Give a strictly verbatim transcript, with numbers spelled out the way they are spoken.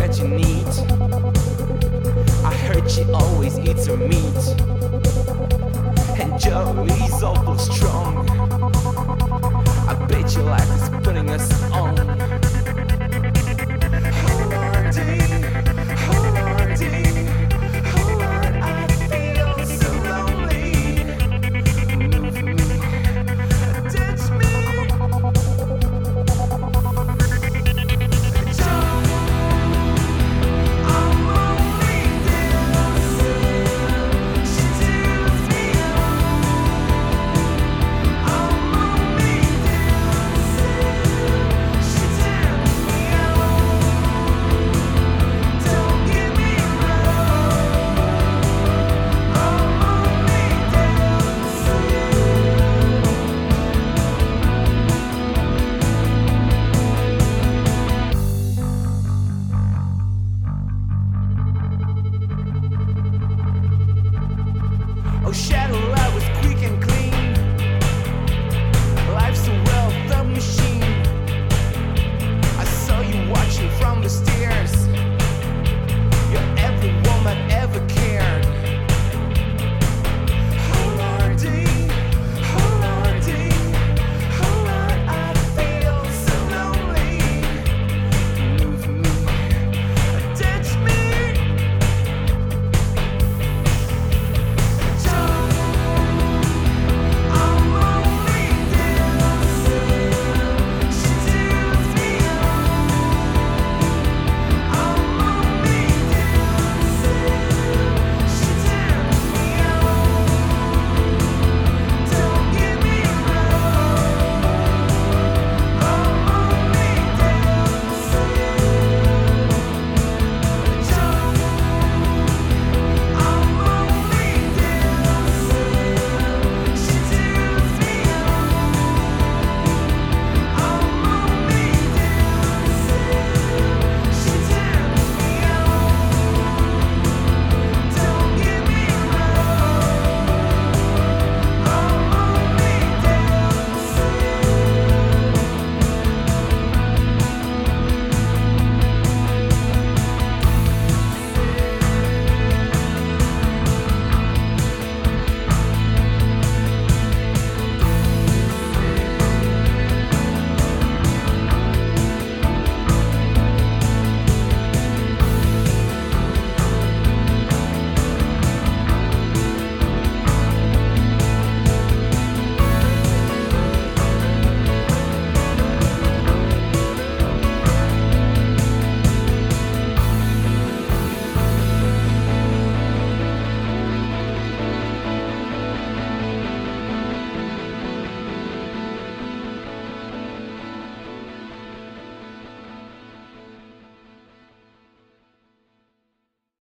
that you need. I heard she always eats her meat, and Joey's awful strong. I bet your life is putting us on. Hold on, dear, hold on, dear, hold on, I feel so lonely. Move me, touch me. Oh, shadow, I was